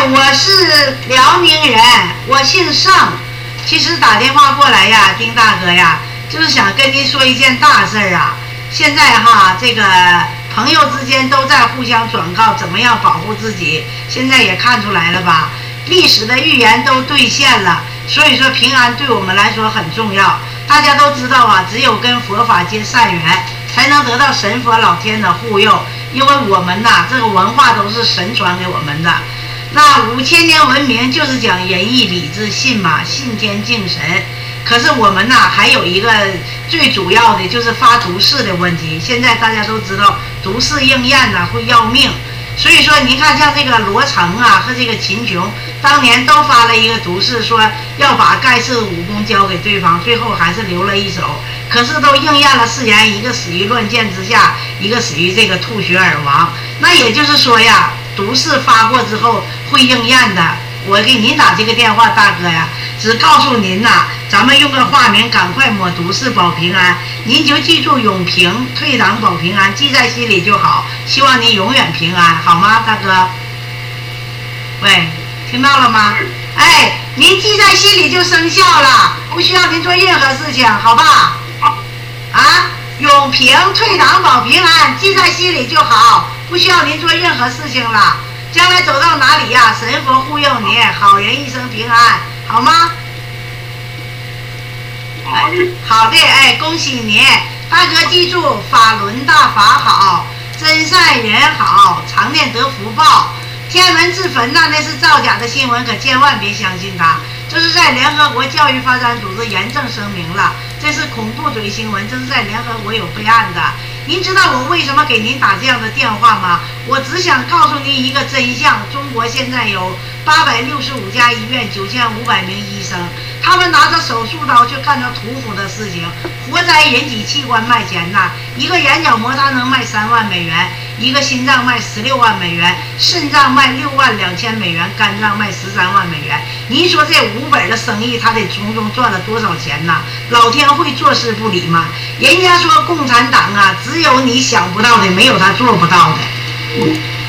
我是辽宁人，我姓盛。其实打电话过来呀，丁大哥呀，就是想跟您说一件大事儿啊。现在哈，这个朋友之间都在互相转告怎么样保护自己，现在也看出来了吧？历史的预言都兑现了，所以说平安对我们来说很重要。大家都知道啊，只有跟佛法结善缘，才能得到神佛老天的护佑。因为我们呐，这个文化都是神传给我们的。那5000年文明就是讲仁义礼智信嘛，信天敬神。可是我们呐，还有一个最主要的就是发毒誓的问题。现在大家都知道毒誓应验呐会要命，所以说你看像这个罗成啊和这个秦琼，当年都发了一个毒誓，说要把盖世武功交给对方，最后还是留了一手。可是都应验了誓言，一个死于乱箭之下，一个死于这个吐血而亡。那也就是说呀，毒誓发过之后会应验的。我给您打这个电话，大哥呀，只告诉您呐，咱们用个化名，赶快抹毒誓保平安。您就记住永平退党保平安，记在心里就好。希望您永远平安，好吗，大哥？喂，听到了吗？哎，您记在心里就生效了，不需要您做任何事情，好吧？啊，永平退党保平安，记在心里就好，不需要您做任何事情了。将来走到哪里呀，神佛护佑你，好人一生平安，好吗？好的，哎，恭喜你，大哥，记住法轮大法好，真善人好，常念得福报。天安门自焚那是造假的新闻，可千万别相信它。这是在联合国教育发展组织严正声明了，这是恐怖嘴新闻，这是在联合国有备案的。您知道我为什么给您打这样的电话吗？我只想告诉您一个真相：中国现在有865家医院，9500名医生，他们拿着手术刀去干着屠夫的事情，活摘人体器官卖钱呐！一个眼角膜它能卖3万美元，一个心脏卖16万美元，肾脏卖6万2千美元，肝脏卖13万美元。您说这5本的生意，他得从中赚了多少钱呐？老天会坐视不理吗？人家说共产党啊，只有你想不到的，没有他做不到的。